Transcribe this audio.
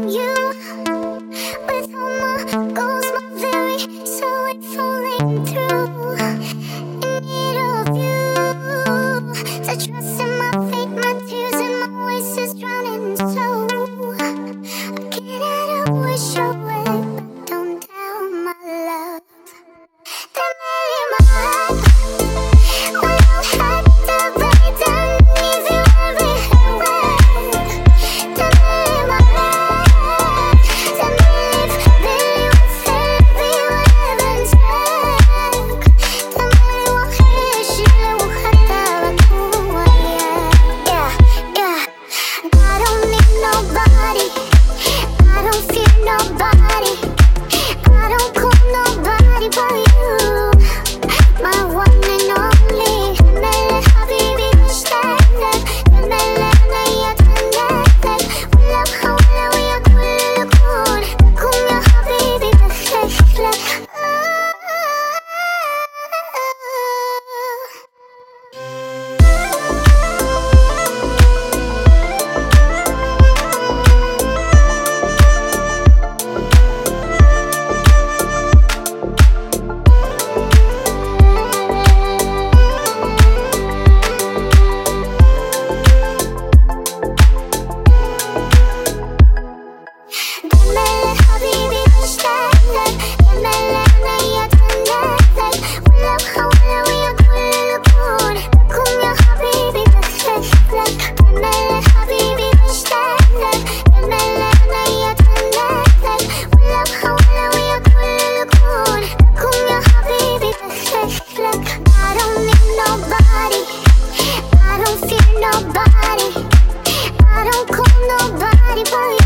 you. With all my goals, my very soul ain't falling through. In need of you, to trust in my fate, my tears and my voices drowning. So I can't help wish away, but don't doubt my love. That made in my heart. When you had to break down, if you ever heard well. That made in my heart. That believe, with every word and talk. That made you وحشني وحتى بكون yeah. I don't need nobody. I don't fear nobody. I don't call nobody but you. My one and only. كمل حبيبي مشتاق لك. كمل عينيا تندهلك. ولا بحاول ويا كل الكون. بكون يا حبيبي بخاف لك. كمل حبيبي مشتاق لك. كمل عينيا تندهلك. ولا بحاول ويا كل الكون. بكون يا حبيبي بخاف لك. كمل حبيبي مشتاق لك. كمل عينيا تندهلك. ولا بحاول ويا كل الكون. بكون يا حبيبي بخاف لك. I don't need nobody. I don't fear nobody. I don't call nobody but you.